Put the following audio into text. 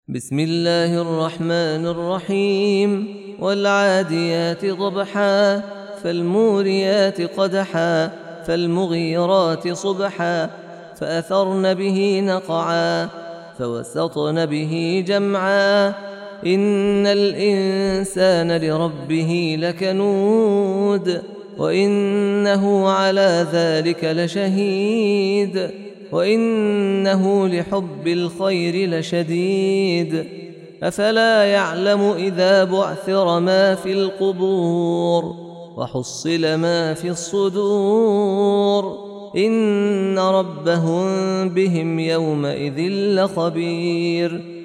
بسم الله الرحمن الرحيم والعاديات ضبحا فالموريات قدحا فالمغيرات صبحا فأثرن به نقعا فوسطن به جمعا إن الإنسان لربه لكنود وإنه على ذلك لشهيد وإنه لحب الخير لشديد أفلا يعلم إذا بعثر ما في القبور وحصل ما في الصدور إن ربهم بهم يومئذ لخبير